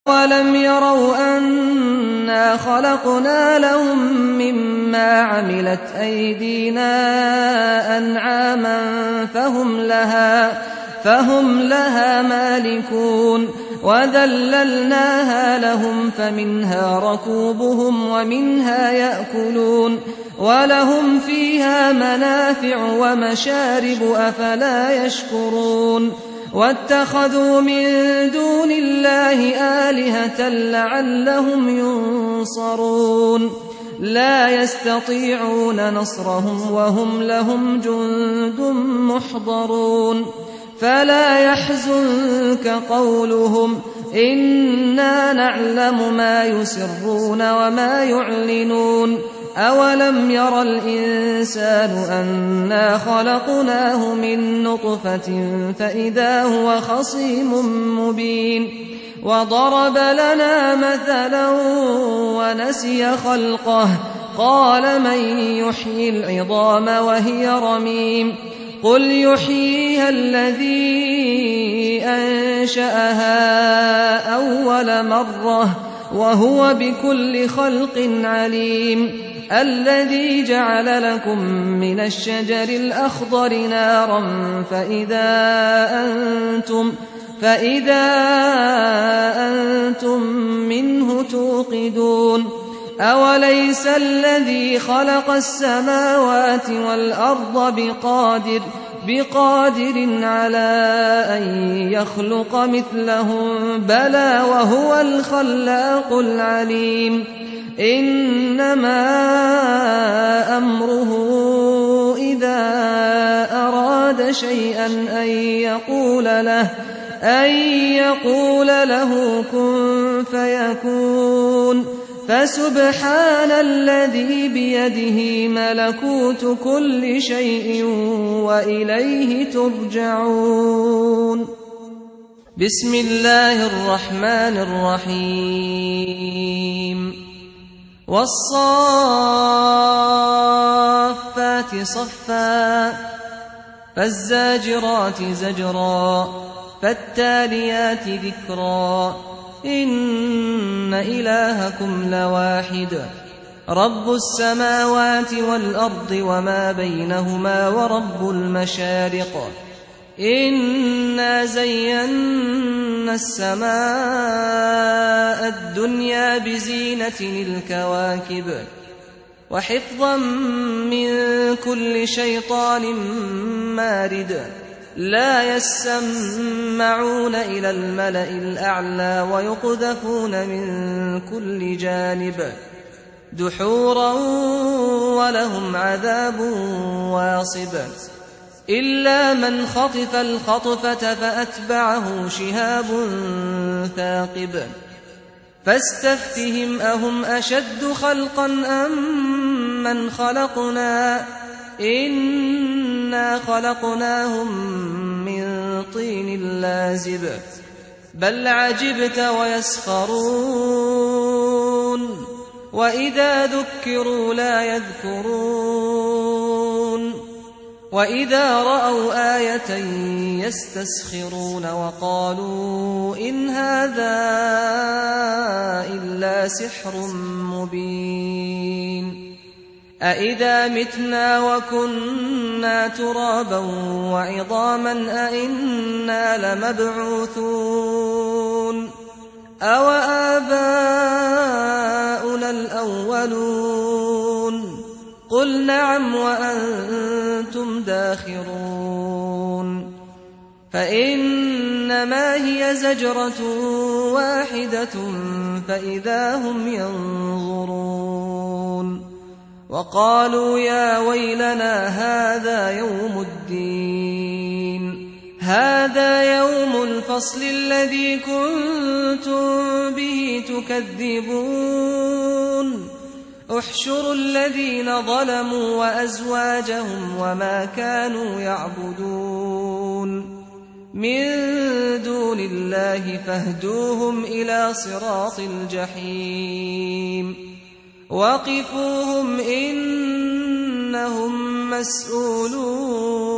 أَوَلَمْ يَرَوْا أَنَّا خَلَقْنَا لَهُم مِّمَّا عَمِلَتْ أَيْدِينَا أَنْعَامًا فَهُمْ لَهَا مَالِكُونَ وَذَلَّلْنَاهَا لَهُمْ فَمِنْهَا رَكُوبُهُمْ وَمِنْهَا يَأْكُلُونَ وَلَهُمْ فِيهَا مَنَافِعُ وَمَشَارِبُ أَفَلَا يَشْكُرُونَ وَاتَّخَذُوا مِن دُونِ اللَّهِ آلِهَةً لَّعَلَّهُمْ يُنصَرُونَ لَا يَسْتَطِيعُونَ نَصْرَهُمْ وَهُمْ لَهُمْ جُندٌ مُّحْضَرُونَ فَلَا يَحْزُنكَ قَوْلُهُمْ إِنَّا نَعْلَمُ مَا يُسِرُّونَ وَمَا يُعْلِنُونَ أَوَلَمْ يَرَ الْإِنسَانُ أَنَّا خَلَقْنَاهُ مِن نُّطْفَةٍ فَإِذَا هُوَ خَصِيمٌ مُّبِينٌ وَضَرَبَ لَنَا مَثَلًا وَنَسِيَ خَلْقَهُ قَالَ مَن يُحْيِي الْعِظَامَ وَهِيَ رَمِيمٌ قُلْ يُحْيِيهَا الَّذِي أَنشَأَهَا أَوَّلَ مَرَّةٍ وَهُوَ بِكُلِّ خَلْقٍ عَلِيمٌ الَّذِي جَعَلَ لَكُم مِّنَ الشَّجَرِ الْأَخْضَرِ نَارًا فَإِذَا أَنتُم مِّنْهُ تُوقِدُونَ أَوَلَيْسَ الَّذِي خَلَقَ السَّمَاوَاتِ وَالْأَرْضَ بِقَادِرٍ عَلَىٰ أَن يَخْلُقَ مِثْلَهُم بَلَىٰ وَهُوَ الْخَلَّاقُ الْعَلِيمُ إِنَّمَا أَمْرُهُ إِذَا أَرَادَ شَيْئًا أَن يَقُولَ لَهُ كُن فَيَكُونُ فَسُبْحَانَ الَّذِي بِيَدِهِ مَلَكُوتُ كُلِّ شَيْءٍ وَإِلَيْهِ تُرْجَعُونَ بسم الله الرحمن الرحيم والصافات صفا فالزاجرات زجرا فالتاليات ذكرا إن إلهكم لواحد رب السماوات والأرض وما بينهما ورب المشارق إنا زينا السماء الدنيا بزينة الكواكب وحفظا من كل شيطان مارد لا يسمعون إلى الملأ الأعلى ويقذفون من كل جانب دحورا ولهم عذاب واصب إلا من خطف الخطفة فأتبعه شهاب ثاقب فاستفتهم أهم أشد خلقا أم من خلقنا إنا خلقناهم من طين لازب بل عجبت ويسخرون وإذا ذكروا لا يذكرون وإذا رأوا آية يستسخرون وقالوا إن هذا إلا سحر مبين أإذا متنا وكنا ترابا وعظاما أإنا لمبعوثون أو آباؤنا الأولون قل نعم وأنتم داخرون فإنما هي زجرة واحدة فإذا هم ينظرون وقالوا يا ويلنا هذا يوم الفصل الذي كنتم به تكذبون احشروا الذين ظلموا وأزواجهم وما كانوا يعبدون من دون الله فاهدوهم إلى صراط الجحيم وقفوهم إنهم مسؤولون